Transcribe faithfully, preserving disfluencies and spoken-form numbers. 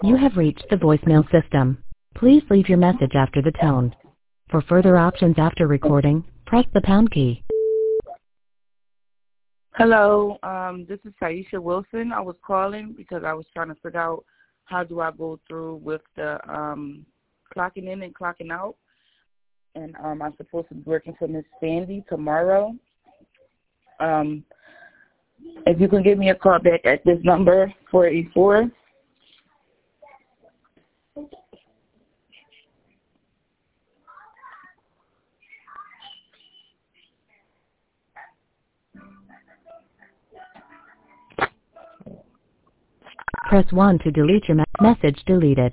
You have reached the voicemail system. Please leave your message after the tone. For further options after recording, press the pound key. Hello, um, this is Taisha Wilson. I was calling because I was trying to figure out how do I go through with the um, clocking in and clocking out. And um, I'm supposed to be working for Miss Sandy tomorrow. Um, if you can give me a call back at this number, four eight four. Press one to delete your me- message deleted.